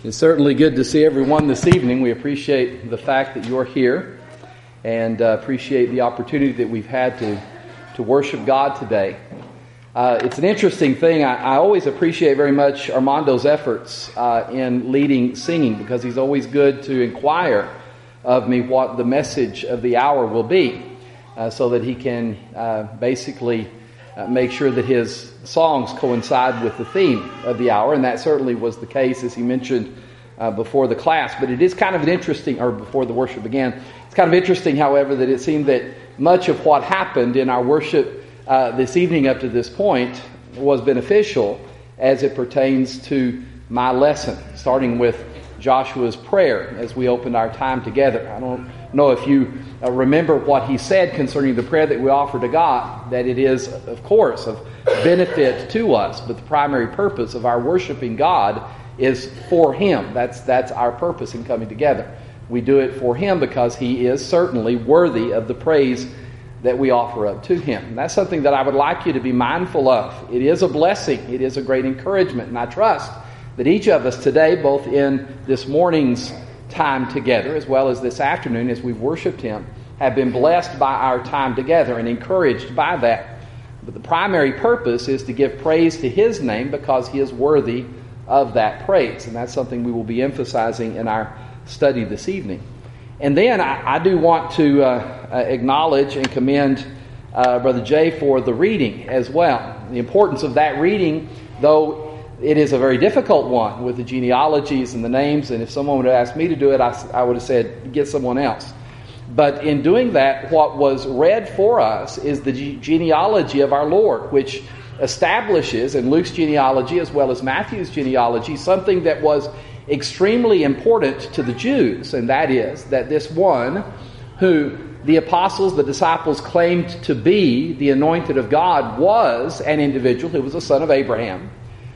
It's certainly good to see everyone this evening. We appreciate the fact that you're here and appreciate the opportunity that we've had to worship God today. It's an interesting thing. I always appreciate very much Armando's efforts in leading singing, because he's always good to inquire of me what the message of the hour will be, so that he can basically make sure that his songs coincide with the theme of the hour, and that certainly was the case, as he mentioned before the class. But it is kind of an interesting, or before the worship began, it's kind of interesting, however, that it seemed that much of what happened in our worship this evening up to this point was beneficial as it pertains to my lesson, starting with Joshua's prayer as we opened our time together. I don't know if you remember what he said concerning the prayer that we offer to God, that it is, of course, of benefit to us, but the primary purpose of our worshiping God is for Him. That's our purpose in coming together. We do it for Him because He is certainly worthy of the praise that we offer up to Him. And that's something that I would like you to be mindful of. It is a blessing. It is a great encouragement, and I trust that each of us today, both in this morning's time together as well as this afternoon as we've worshiped Him, have been blessed by our time together and encouraged by that. But the primary purpose is to give praise to His name because He is worthy of that praise. And that's something we will be emphasizing in our study this evening. And then I do want to acknowledge and commend Brother Jay for the reading as well. The importance of that reading, though it is a very difficult one with the genealogies and the names, and if someone would have asked me to do it, I would have said, get someone else. But in doing that, what was read for us is the genealogy of our Lord, which establishes in Luke's genealogy as well as Matthew's genealogy something that was extremely important to the Jews, and that is that this one who the apostles, the disciples, claimed to be the anointed of God was an individual who was a son of Abraham,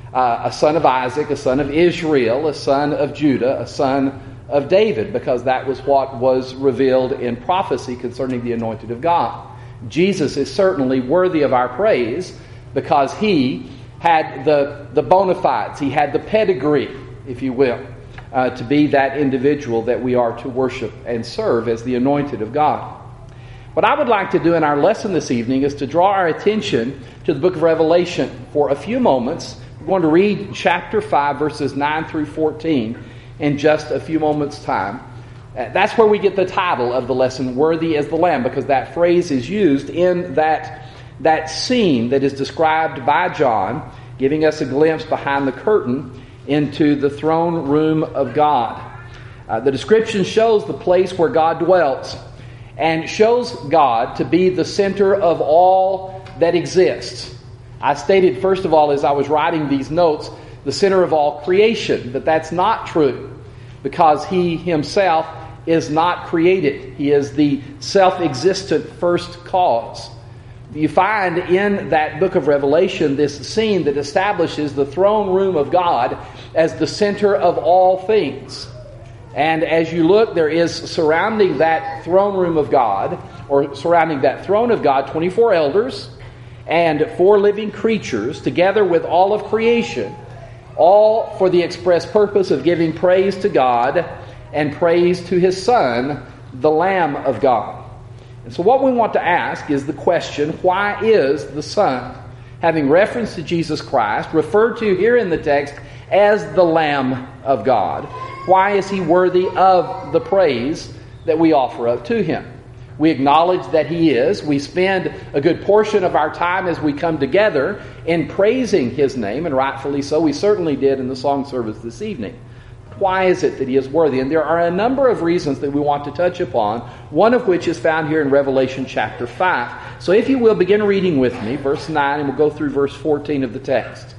a son of Isaac, a son of Israel, a son of Judah, a son of David, because that was what was revealed in prophecy concerning the anointed of God. Jesus is certainly worthy of our praise because He had the bona fides, He had the pedigree, if you will, to be that individual that we are to worship and serve as the anointed of God. What I would like to do in our lesson this evening is to draw our attention to the book of Revelation for a few moments. We're going to read chapter 5, verses 9 through 14 in just a few moments' time. That's where we get the title of the lesson, Worthy as the Lamb, because that phrase is used in that scene that is described by John, giving us a glimpse behind the curtain into the throne room of God. The description shows the place where God dwells and shows God to be the center of all that exists. I stated, first of all, as I was writing these notes, the center of all creation, but that's not true because He Himself is not created. He is the self-existent first cause. You find in that book of Revelation this scene that establishes the throne room of God as the center of all things. And as you look, there is surrounding that throne room of God, or surrounding that throne of God, 24 elders and 4 living creatures, together with all of creation, all for the express purpose of giving praise to God and praise to His Son, the Lamb of God. And so what we want to ask is the question, why is the Son, having reference to Jesus Christ, referred to here in the text as the Lamb of God? Why is He worthy of the praise that we offer up to Him? We acknowledge that He is. We spend a good portion of our time as we come together in praising His name, and rightfully so. We certainly did in the song service this evening. Why is it that He is worthy? And there are a number of reasons that we want to touch upon, one of which is found here in Revelation chapter 5. So if you will, begin reading with me, verse 9, and we'll go through verse 14 of the text.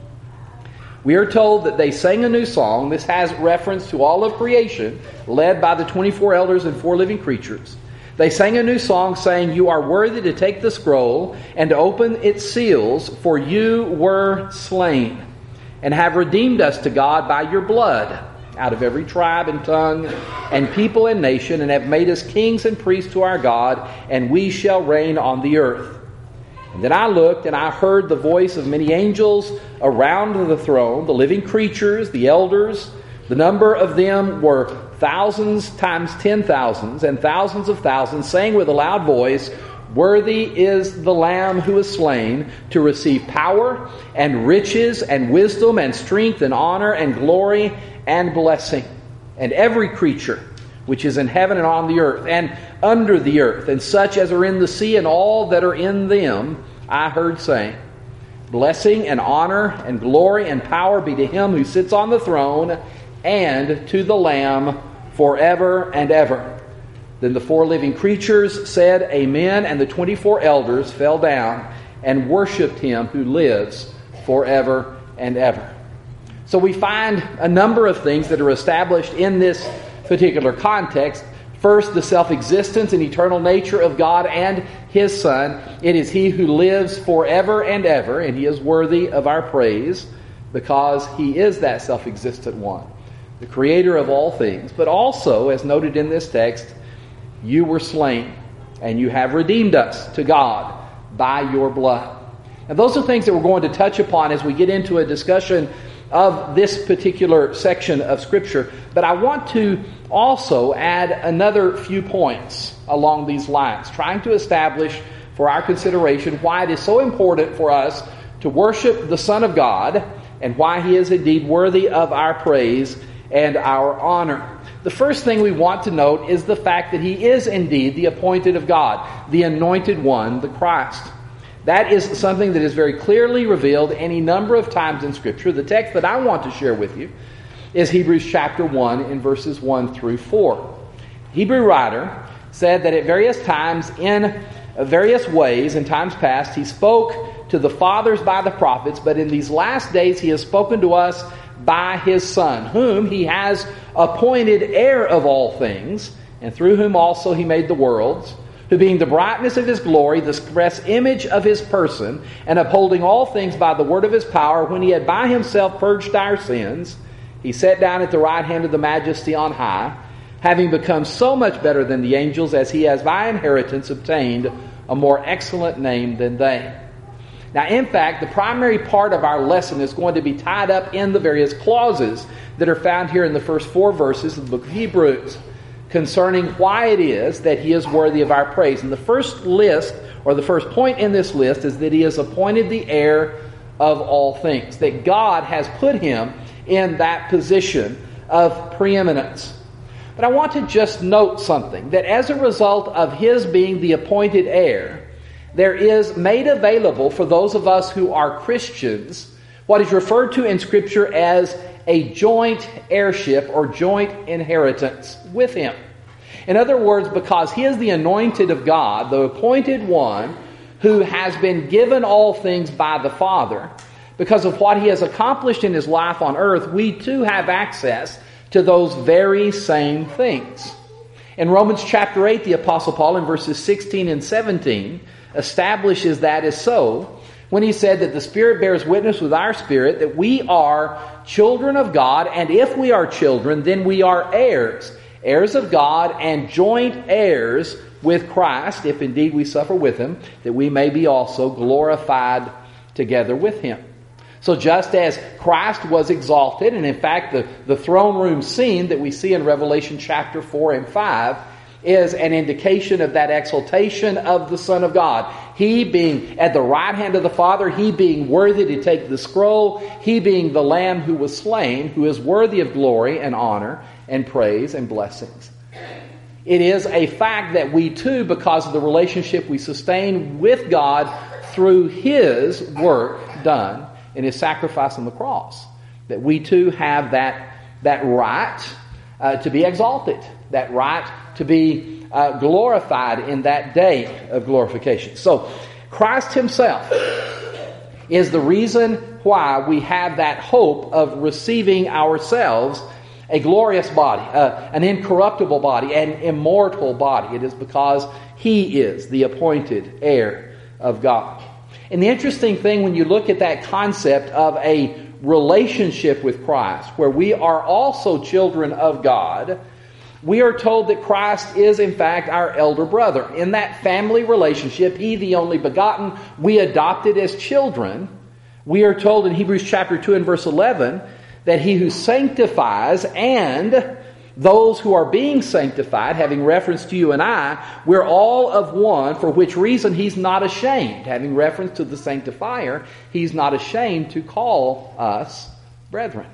We are told that they sang a new song. This has reference to all of creation, led by the 24 elders and 4 living creatures. They sang a new song saying, "You are worthy to take the scroll and to open its seals, for you were slain, and have redeemed us to God by your blood, out of every tribe and tongue and people and nation, and have made us kings and priests to our God, and we shall reign on the earth." And then I looked, and I heard the voice of many angels around the throne, the living creatures, the elders, The number of them were thousands times 10,000s and thousands of thousands, saying with a loud voice, "Worthy is the Lamb who is slain to receive power and riches and wisdom and strength and honor and glory and blessing." And every creature which is in heaven and on the earth and under the earth, and such as are in the sea and all that are in them, I heard saying, "Blessing and honor and glory and power be to him who sits on the throne and to the Lamb forever and ever." Then the 4 living creatures said, "Amen," and the 24 elders fell down and worshipped him who lives forever and ever. So we find a number of things that are established in this particular context. First, the self-existence and eternal nature of God and his Son. It is he who lives forever and ever, and he is worthy of our praise because he is that self-existent one, the creator of all things. But also, as noted in this text, you were slain, and you have redeemed us to God by your blood. And those are things that we're going to touch upon as we get into a discussion of this particular section of Scripture. But I want to also add another few points along these lines, trying to establish for our consideration why it is so important for us to worship the Son of God and why he is indeed worthy of our praise and our honor. The first thing we want to note is the fact that he is indeed the appointed of God, the anointed one, the Christ. That is something that is very clearly revealed any number of times in Scripture. The text that I want to share with you is Hebrews chapter 1 in verses 1 through 4. The Hebrew writer said that at various times, in various ways, in times past, he spoke to the fathers by the prophets, but in these last days he has spoken to us by his Son, whom he has appointed heir of all things, and through whom also he made the worlds, who being the brightness of his glory, the express image of his person, and upholding all things by the word of his power, when he had by himself purged our sins, he sat down at the right hand of the Majesty on high, having become so much better than the angels, as he has by inheritance obtained a more excellent name than they. Now, in fact, the primary part of our lesson is going to be tied up in the various clauses that are found here in the first 4 verses of the book of Hebrews concerning why it is that he is worthy of our praise. And the first list, or the first point in this list, is that he has appointed the heir of all things, that God has put him in that position of preeminence. But I want to just note something, that as a result of his being the appointed heir, there is made available for those of us who are Christians what is referred to in Scripture as a joint heirship or joint inheritance with him. In other words, because he is the anointed of God, the appointed one who has been given all things by the Father, because of what he has accomplished in his life on earth, we too have access to those very same things. In Romans chapter 8, the Apostle Paul in verses 16 and 17 establishes that as so when he said that the Spirit bears witness with our spirit that we are children of God, and if we are children, then we are heirs, heirs of God and joint heirs with Christ, if indeed we suffer with him, that we may be also glorified together with him. So just as Christ was exalted, and in fact the throne room scene that we see in Revelation chapter 4 and 5 is an indication of that exaltation of the Son of God. He being at the right hand of the Father, he being worthy to take the scroll, he being the Lamb who was slain, who is worthy of glory and honor and praise and blessings. It is a fact that we too, because of the relationship we sustain with God through his work done in his sacrifice on the cross, that we too have that right to be exalted, that right to be glorified in that day of glorification. So Christ himself is the reason why we have that hope of receiving ourselves a glorious body, an incorruptible body, an immortal body. It is because he is the appointed heir of God. And the interesting thing when you look at that concept of a relationship with Christ, where we are also children of God, we are told that Christ is in fact our elder brother. In that family relationship, he the only begotten, we adopted as children. We are told in Hebrews chapter 2 and verse 11 that he who sanctifies and those who are being sanctified, having reference to you and I, we're all of one, for which reason he's not ashamed. Having reference to the sanctifier, he's not ashamed to call us brethren.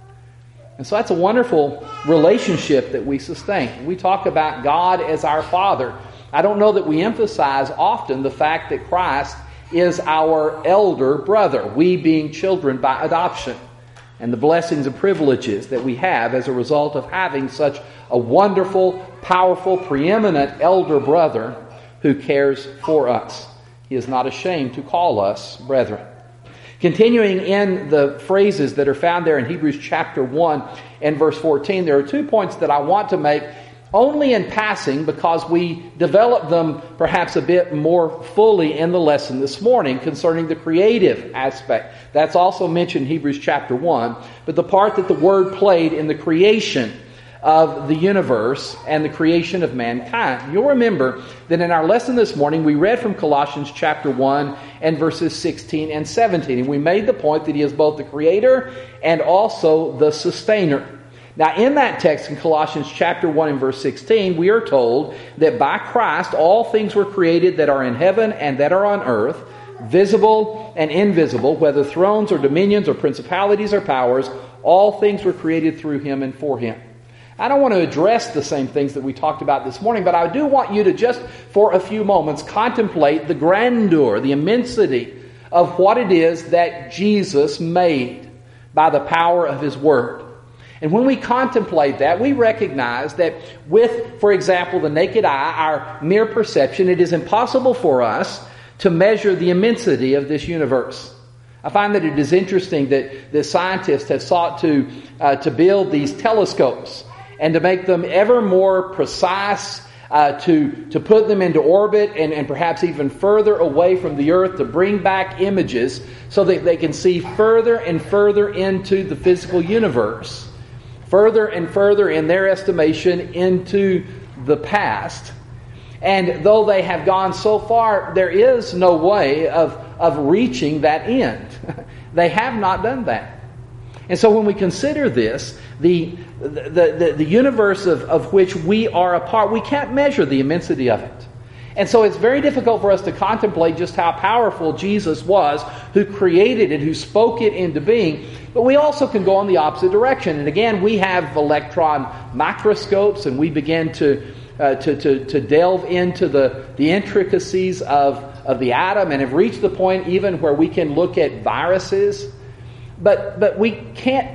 And so that's a wonderful relationship that we sustain. We talk about God as our Father. I don't know that we emphasize often the fact that Christ is our elder brother, we being children by adoption, and the blessings and privileges that we have as a result of having such a wonderful, powerful, preeminent elder brother who cares for us. He is not ashamed to call us brethren. Continuing in the phrases that are found there in Hebrews chapter 1 and verse 14, there are 2 points that I want to make only in passing because we developed them perhaps a bit more fully in the lesson this morning concerning the creative aspect. That's also mentioned in Hebrews chapter 1, but the part that the Word played in the creation of the universe and the creation of mankind. You'll remember that in our lesson this morning we read from Colossians chapter 1 and verses 16 and 17, and we made the point that He is both the creator and also the sustainer. Now, in that text in Colossians chapter 1 and verse 16, we are told that by Christ all things were created that are in heaven and that are on earth, visible and invisible, whether thrones or dominions or principalities or powers, all things were created through Him and for Him. I don't want to address the same things that we talked about this morning, but I do want you to just for a few moments contemplate the grandeur, the immensity of what it is that Jesus made by the power of His Word. And when we contemplate that, we recognize that with, for example, the naked eye, our mere perception, it is impossible for us to measure the immensity of this universe. I find that it is interesting that the scientists have sought to build these telescopes and to make them ever more precise, to put them into orbit and perhaps even further away from the earth to bring back images so that they can see further and further into the physical universe. Further and further, in their estimation, into the past. And though they have gone so far, there is no way of reaching that end. They have not done that. And so when we consider this, the universe of which we are a part, we can't measure the immensity of it. And so it's very difficult for us to contemplate just how powerful Jesus was, who created it, who spoke it into being. But we also can go in the opposite direction. And again, we have electron microscopes, and we begin to delve into the intricacies of the atom, and have reached the point even where we can look at viruses. But we can't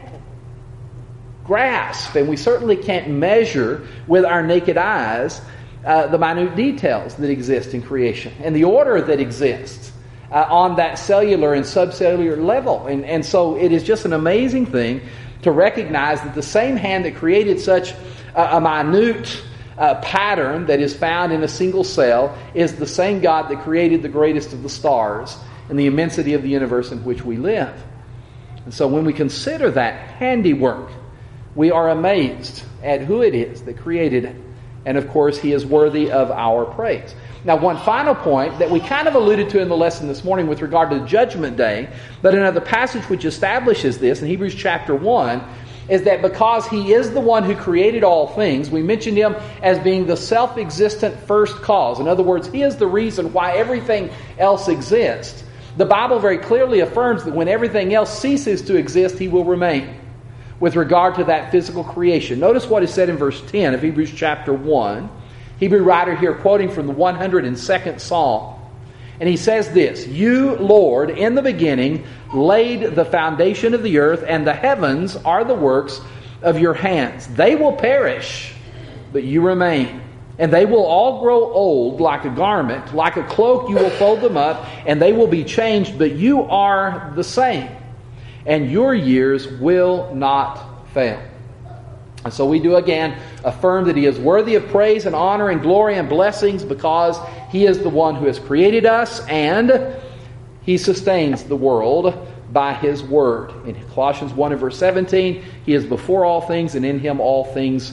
grasp, and we certainly can't measure with our naked eyes the minute details that exist in creation and the order that exists on that cellular and subcellular level. And so it is just an amazing thing to recognize that the same hand that created such a minute pattern that is found in a single cell is the same God that created the greatest of the stars and the immensity of the universe in which we live. And so when we consider that handiwork, we are amazed at who it is that created it. And of course, He is worthy of our praise. Now, one final point that we kind of alluded to in the lesson this morning with regard to Judgment Day, but another passage which establishes this in Hebrews chapter 1, is that because He is the one who created all things, we mentioned Him as being the self-existent first cause. In other words, He is the reason why everything else exists. The Bible very clearly affirms that when everything else ceases to exist, He will remain with regard to that physical creation. Notice what is said in verse 10 of Hebrews chapter 1. Hebrew writer here quoting from the 102nd Psalm. And he says this, "You, Lord, in the beginning laid the foundation of the earth, and the heavens are the works of your hands. They will perish, but you remain. And they will all grow old like a garment. Like a cloak you will fold them up, and they will be changed, but you are the same. And your years will not fail." And so we do again affirm that He is worthy of praise and honor and glory and blessings because He is the one who has created us and He sustains the world by His Word. In Colossians 1 and verse 17, He is before all things, and in Him all things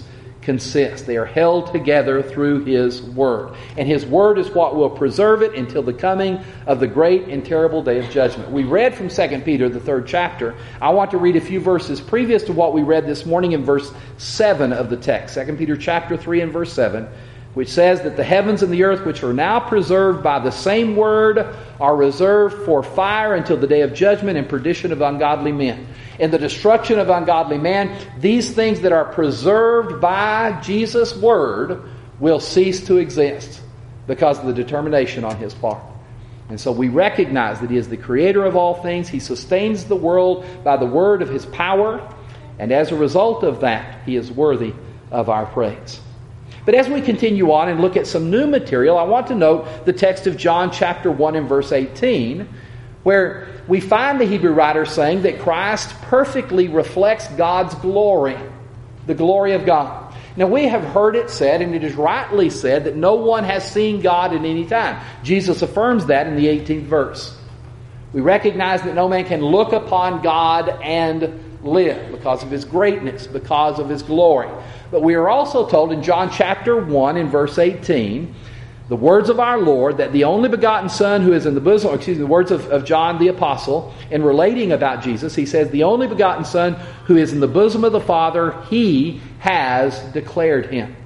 consist. They are held together through His Word. And His Word is what will preserve it until the coming of the great and terrible day of judgment. We read from 2 Peter, the 3rd chapter. I want to read a few verses previous to what we read this morning in verse 7 of the text. 2 Peter chapter 3 and verse 7, which says that the heavens and the earth, which are now preserved by the same Word, are reserved for fire until the day of judgment and perdition of ungodly men. In the destruction of ungodly man, these things that are preserved by Jesus' Word will cease to exist because of the determination on His part. And so we recognize that He is the Creator of all things. He sustains the world by the word of His power. And as a result of that, He is worthy of our praise. But as we continue on and look at some new material, I want to note the text of John chapter 1 and verse 18, where we find the Hebrew writer saying that Christ perfectly reflects God's glory, the glory of God. Now we have heard it said, and it is rightly said, that no one has seen God at any time. Jesus affirms that in the 18th verse. We recognize that no man can look upon God and live because of His greatness, because of His glory. But we are also told in John chapter 1 in verse 18, the words of our Lord, that the only begotten Son who is in the bosom, the words of John the Apostle, in relating about Jesus, he says, the only begotten Son who is in the bosom of the Father, He has declared Him.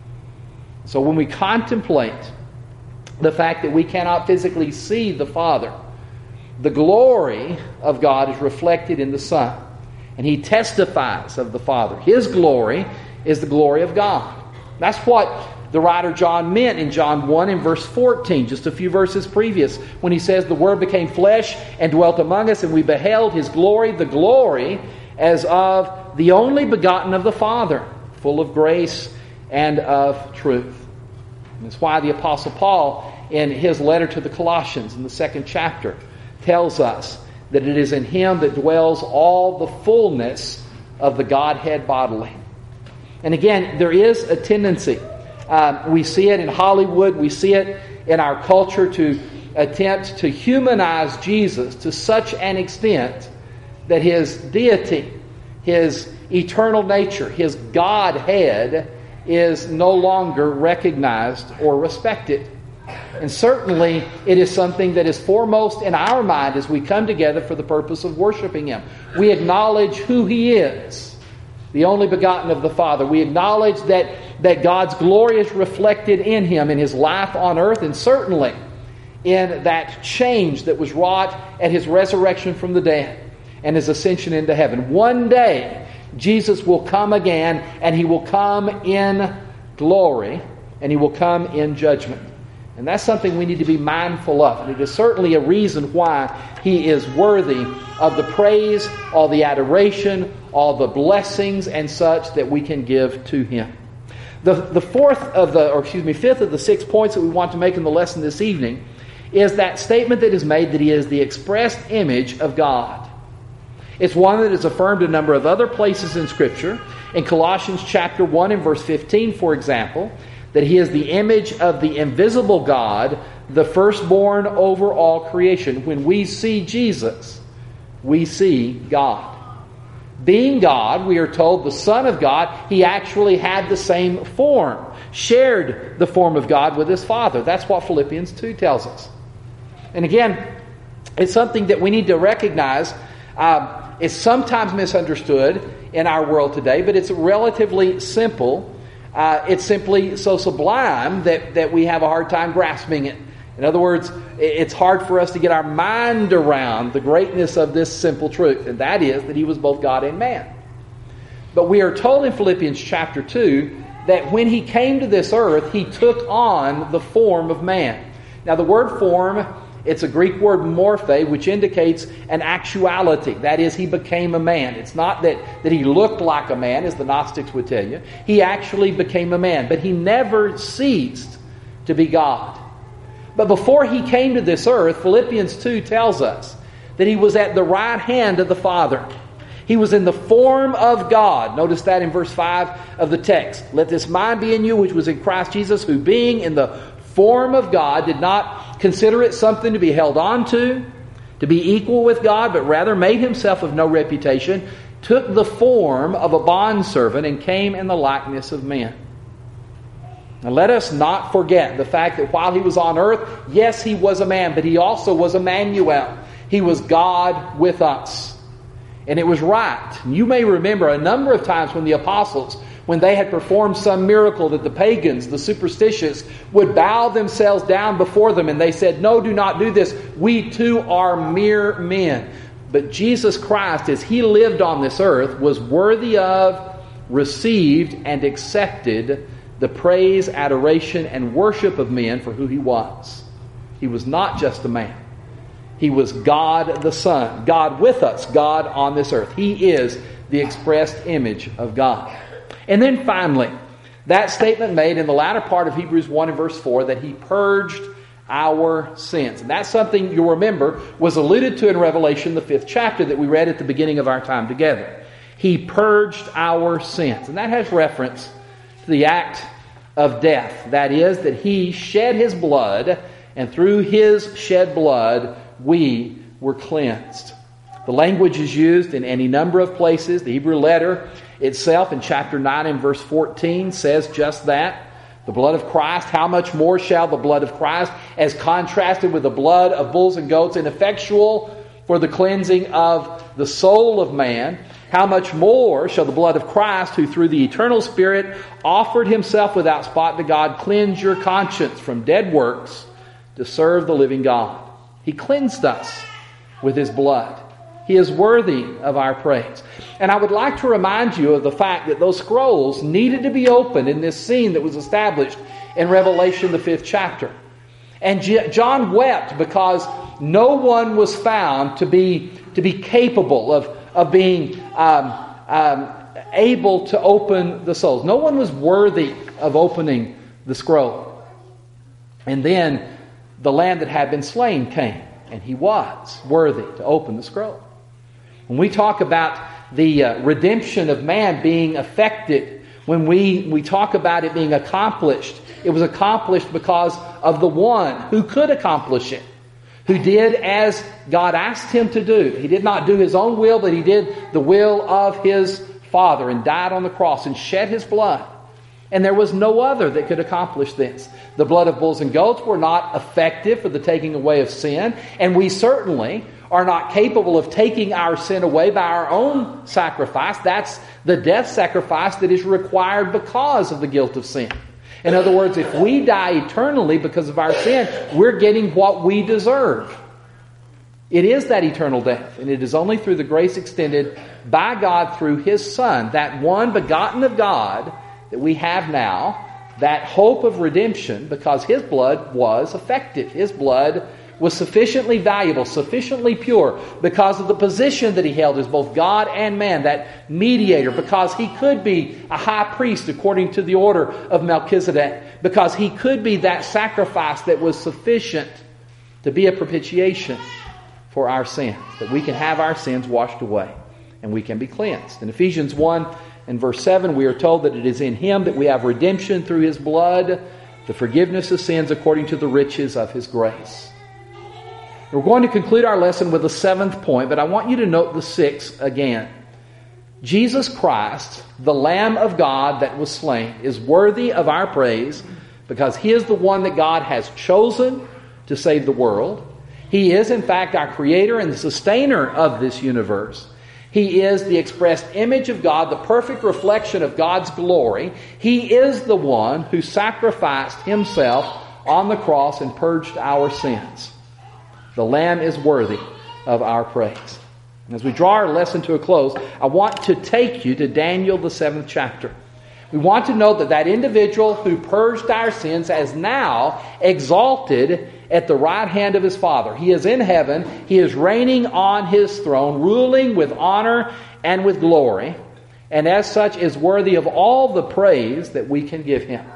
So when we contemplate the fact that we cannot physically see the Father, the glory of God is reflected in the Son. And He testifies of the Father. His glory is the glory of God. That's what the writer John meant in John 1 and verse 14, just a few verses previous, when he says, the Word became flesh and dwelt among us, and we beheld His glory, the glory as of the only begotten of the Father, full of grace and of truth. And that's why the Apostle Paul, in his letter to the Colossians in the 2nd chapter, tells us that it is in Him that dwells all the fullness of the Godhead bodily. And again, there is a tendency, we see it in Hollywood, we see it in our culture, to attempt to humanize Jesus to such an extent that His deity, His eternal nature, His Godhead is no longer recognized or respected. And certainly it is something that is foremost in our mind as we come together for the purpose of worshiping Him. We acknowledge who He is, the only begotten of the Father. We acknowledge that God's glory is reflected in Him, in His life on earth, and certainly in that change that was wrought at His resurrection from the dead and His ascension into heaven. One day, Jesus will come again, and He will come in glory, and He will come in judgment. And that's something we need to be mindful of. And it is certainly a reason why He is worthy of the praise, all the adoration, all the blessings and such that we can give to Him. The fifth of the 6 points that we want to make in the lesson this evening is that statement that is made that He is the expressed image of God. It's one that is affirmed a number of other places in Scripture. In Colossians chapter 1 and verse 15, for example, that He is the image of the invisible God, the firstborn over all creation. When we see Jesus, we see God. Being God, we are told the Son of God, He actually had the same form, shared the form of God with His Father. That's what Philippians 2 tells us. And again, it's something that we need to recognize. It's sometimes misunderstood in our world today, but it's relatively simple. It's simply so sublime that we have a hard time grasping it. In other words, it's hard for us to get our mind around the greatness of this simple truth, and that is that He was both God and man. But we are told in Philippians chapter 2 that when He came to this earth, He took on the form of man. Now the word form, it's a Greek word morphe, which indicates an actuality. That is, He became a man. It's not that He looked like a man, as the Gnostics would tell you. He actually became a man. But He never ceased to be God. But before He came to this earth, Philippians 2 tells us that He was at the right hand of the Father. He was in the form of God. Notice that in verse 5 of the text. Let this mind be in you, which was in Christ Jesus, who being in the form of God did not consider it something to be held on to be equal with God, but rather made Himself of no reputation, took the form of a bondservant and came in the likeness of men. Now let us not forget the fact that while he was on earth, yes, he was a man, but he also was Emmanuel. He was God with us. And it was right. You may remember a number of times when the apostles, when they had performed some miracle, that the pagans, the superstitious, would bow themselves down before them, and they said, "No, do not do this. We too are mere men." But Jesus Christ, as he lived on this earth, was worthy of, received, and accepted the praise, adoration, and worship of men for who he was. He was not just a man. He was God the Son, God with us, God on this earth. He is the expressed image of God. And then finally, that statement made in the latter part of Hebrews 1 and verse 4 that he purged our sins. And that's something you'll remember was alluded to in Revelation, the 5th chapter that we read at the beginning of our time together. He purged our sins. And that has reference to the act of death. That is, that he shed his blood, and through his shed blood, we were cleansed. The language is used in any number of places. The Hebrew letter itself in chapter 9 and verse 14 says just that. The blood of Christ, how much more shall the blood of Christ, as contrasted with the blood of bulls and goats, ineffectual for the cleansing of the soul of man, how much more shall the blood of Christ, who through the eternal Spirit offered himself without spot to God, cleanse your conscience from dead works to serve the living God. He cleansed us with his blood. He is worthy of our praise. And I would like to remind you of the fact that those scrolls needed to be opened in this scene that was established in Revelation, the 5th chapter. And John wept because no one was found to be capable of being able to open the souls. No one was worthy of opening the scroll. And then the Lamb that had been slain came, and he was worthy to open the scroll. When we talk about the redemption of man being effected, when we talk about it being accomplished, it was accomplished because of the one who could accomplish it, who did as God asked him to do. He did not do his own will, but he did the will of his Father and died on the cross and shed his blood. And there was no other that could accomplish this. The blood of bulls and goats were not effective for the taking away of sin, and we certainly are not capable of taking our sin away by our own sacrifice. That's the death sacrifice that is required because of the guilt of sin. In other words, if we die eternally because of our sin, we're getting what we deserve. It is that eternal death, and it is only through the grace extended by God through his Son, that one begotten of God, that we have now, that hope of redemption, because his blood was effective. His blood was sufficiently valuable, sufficiently pure, because of the position that he held as both God and man, that mediator, because he could be a high priest according to the order of Melchizedek, because he could be that sacrifice that was sufficient to be a propitiation for our sins, that we can have our sins washed away and we can be cleansed. In Ephesians 1 and verse 7, we are told that it is in him that we have redemption through his blood, the forgiveness of sins according to the riches of his grace. We're going to conclude our lesson with the 7th point, but I want you to note the 6th again. Jesus Christ, the Lamb of God that was slain, is worthy of our praise because he is the one that God has chosen to save the world. He is, in fact, our creator and the sustainer of this universe. He is the expressed image of God, the perfect reflection of God's glory. He is the one who sacrificed himself on the cross and purged our sins. The Lamb is worthy of our praise. As we draw our lesson to a close, I want to take you to Daniel, the 7th chapter. We want to note that that individual who purged our sins is now exalted at the right hand of his Father. He is in heaven. He is reigning on his throne, ruling with honor and with glory, and as such is worthy of all the praise that we can give him.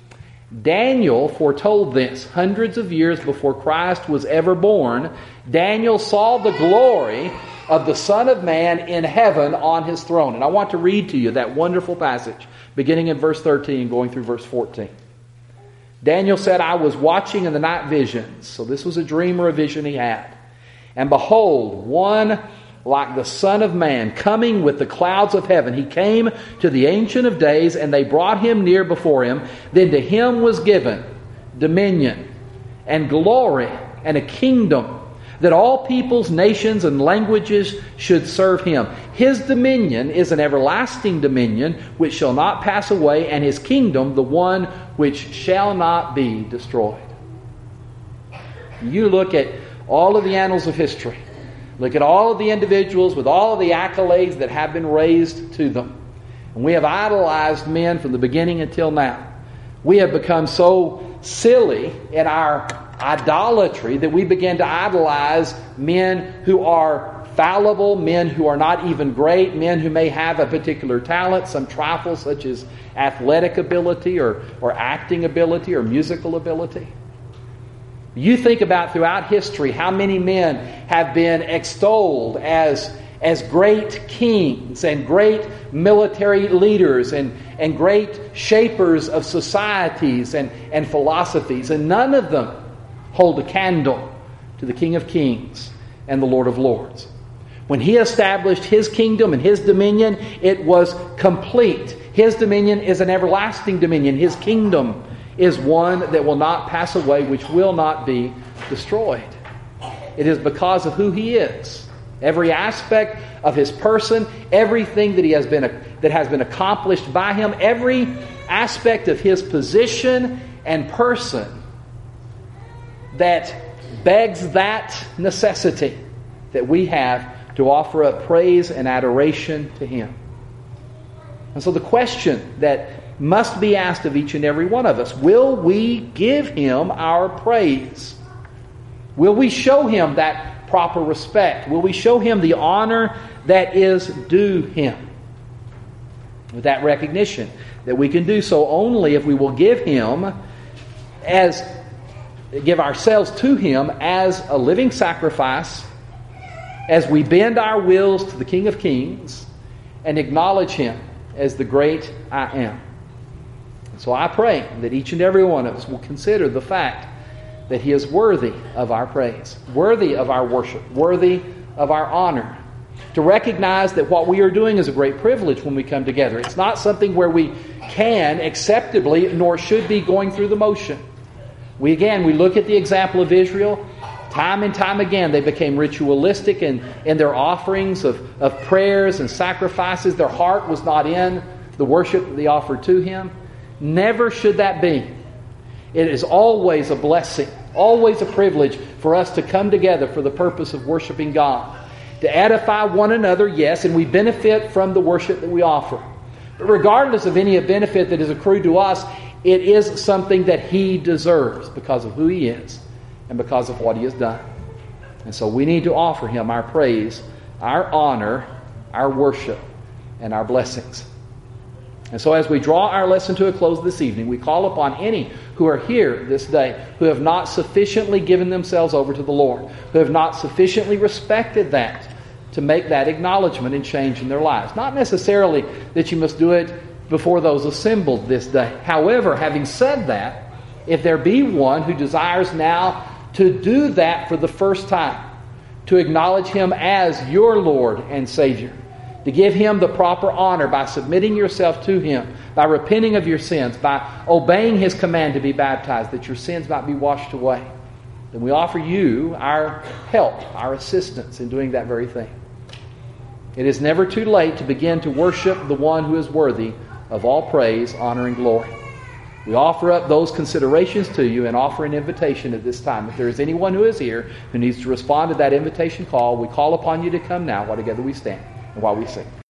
Daniel foretold this hundreds of years before Christ was ever born. Daniel saw the glory of the Son of Man in heaven on his throne. And I want to read to you that wonderful passage, beginning in verse 13 and going through verse 14. Daniel said, I was watching in the night visions. So this was a dream or a vision he had. And behold, one like the Son of Man, coming with the clouds of heaven. He came to the Ancient of Days, and they brought him near before him. Then to him was given dominion and glory and a kingdom, that all peoples, nations, and languages should serve him. His dominion is an everlasting dominion which shall not pass away, and his kingdom the one which shall not be destroyed. You look at all of the annals of history. Look at all of the individuals with all of the accolades that have been raised to them. And we have idolized men from the beginning until now. We have become so silly in our idolatry that we begin to idolize men who are fallible, men who are not even great, men who may have a particular talent, some trifle such as athletic ability or acting ability or musical ability. You think about throughout history how many men have been extolled as great kings and great military leaders and great shapers of societies and philosophies, and none of them hold a candle to the King of Kings and the Lord of Lords. When He established His kingdom and His dominion, it was complete. His dominion is an everlasting dominion. His kingdom is one that will not pass away, which will not be destroyed. It is because of who He is. Every aspect of His person, everything that has been accomplished by Him, every aspect of His position and person that begs that necessity that we have to offer up praise and adoration to Him. And so the question that must be asked of each and every one of us, will we give Him our praise? Will we show Him that proper respect? Will we show Him the honor that is due Him? With that recognition that we can do so only if we will give ourselves to Him as a living sacrifice, as we bend our wills to the King of Kings and acknowledge Him as the great I Am. So I pray that each and every one of us will consider the fact that He is worthy of our praise, worthy of our worship, worthy of our honor. To recognize that what we are doing is a great privilege when we come together. It's not something where we can acceptably nor should be going through the motion. We look at the example of Israel. Time and time again, they became ritualistic in their offerings of prayers and sacrifices. Their heart was not in the worship that they offered to Him. Never should that be. It is always a blessing, always a privilege for us to come together for the purpose of worshiping God. To edify one another, yes, and we benefit from the worship that we offer. But regardless of any benefit that is accrued to us, it is something that He deserves because of who He is and because of what He has done. And so we need to offer Him our praise, our honor, our worship, and our blessings. And so as we draw our lesson to a close this evening, we call upon any who are here this day who have not sufficiently given themselves over to the Lord, who have not sufficiently respected that, to make that acknowledgement and change in their lives. Not necessarily that you must do it before those assembled this day. However, having said that, if there be one who desires now to do that for the first time, to acknowledge Him as your Lord and Savior, to give Him the proper honor by submitting yourself to Him, by repenting of your sins, by obeying His command to be baptized, that your sins might be washed away, then we offer you our help, our assistance in doing that very thing. It is never too late to begin to worship the one who is worthy of all praise, honor, and glory. We offer up those considerations to you and offer an invitation at this time. If there is anyone who is here who needs to respond to that invitation call, we call upon you to come now while together we stand and while we sing.